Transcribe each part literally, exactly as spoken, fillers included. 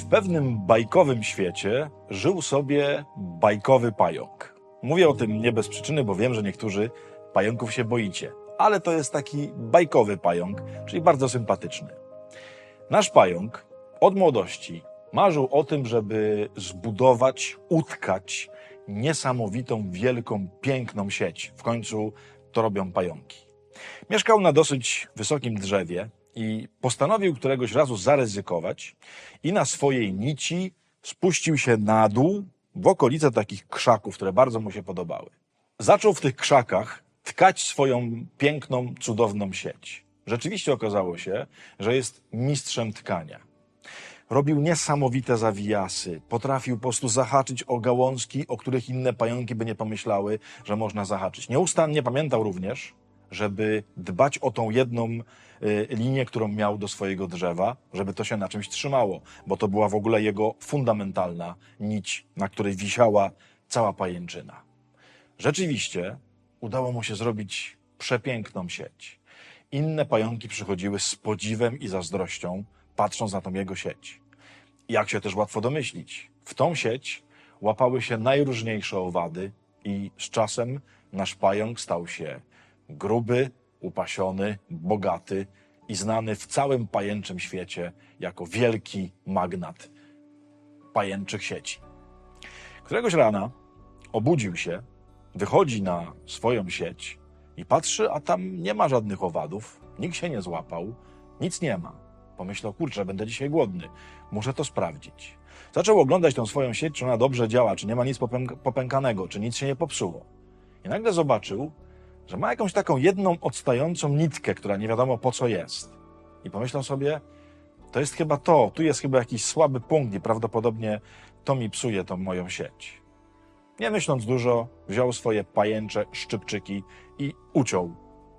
pewnym bajkowym świecie żył sobie bajkowy pająk. Mówię o tym nie bez przyczyny, bo wiem, że niektórzy pająków się boicie. Ale to jest taki bajkowy pająk, czyli bardzo sympatyczny. Nasz pająk od młodości marzył o tym, żeby zbudować, utkać niesamowitą, wielką, piękną sieć. W końcu to robią pająki. Mieszkał na dosyć wysokim drzewie i postanowił któregoś razu zaryzykować i na swojej nici spuścił się na dół w okolice takich krzaków, które bardzo mu się podobały. Zaczął w tych krzakach tkać swoją piękną, cudowną sieć. Rzeczywiście okazało się, że jest mistrzem tkania. Robił niesamowite zawijasy, potrafił po prostu zahaczyć o gałązki, o których inne pająki by nie pomyślały, że można zahaczyć. Nieustannie pamiętał również, żeby dbać o tą jedną y, linię, którą miał do swojego drzewa, żeby to się na czymś trzymało, bo to była w ogóle jego fundamentalna nić, na której wisiała cała pajęczyna. Rzeczywiście udało mu się zrobić przepiękną sieć. Inne pająki przychodziły z podziwem i zazdrością, patrząc na tą jego sieć. Jak się też łatwo domyślić, w tą sieć łapały się najróżniejsze owady i z czasem nasz pająk stał się gruby, upasiony, bogaty i znany w całym pajęczym świecie jako wielki magnat pajęczych sieci. Któregoś rana obudził się, wychodzi na swoją sieć i patrzy, a tam nie ma żadnych owadów, nikt się nie złapał, nic nie ma. Pomyślał, kurczę, będę dzisiaj głodny, muszę to sprawdzić. Zaczął oglądać tą swoją sieć, czy ona dobrze działa, czy nie ma nic popęk- popękanego, czy nic się nie popsuło. I nagle zobaczył, że ma jakąś taką jedną odstającą nitkę, która nie wiadomo po co jest. I pomyślał sobie, to jest chyba to, tu jest chyba jakiś słaby punkt i prawdopodobnie to mi psuje tą moją sieć. Nie myśląc dużo, wziął swoje pajęcze szczypczyki i uciął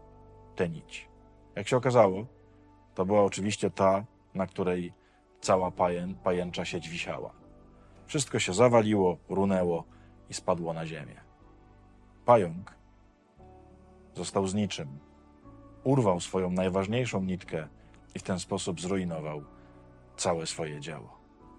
tę nić. Jak się okazało, to była oczywiście ta, na której cała paję, pajęcza sieć wisiała. Wszystko się zawaliło, runęło i spadło na ziemię. Pająk został z niczym. Urwał swoją najważniejszą nitkę i w ten sposób zrujnował całe swoje dzieło.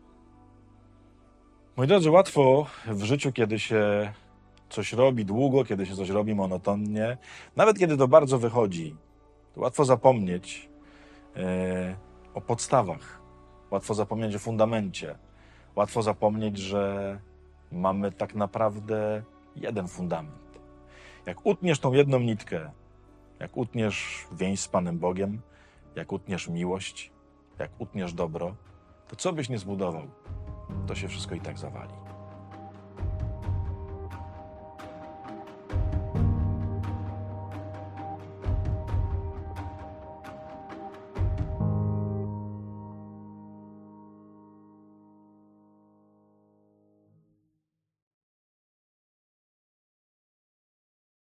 Moi drodzy, łatwo w życiu, kiedy się coś robi długo, kiedy się coś robi monotonnie, nawet kiedy to bardzo wychodzi, to łatwo zapomnieć e, o podstawach, łatwo zapomnieć o fundamencie, łatwo zapomnieć, że mamy tak naprawdę jeden fundament. Jak utniesz tą jedną nitkę, jak utniesz więź z Panem Bogiem, jak utniesz miłość, jak utniesz dobro, to co byś nie zbudował, to się wszystko i tak zawali.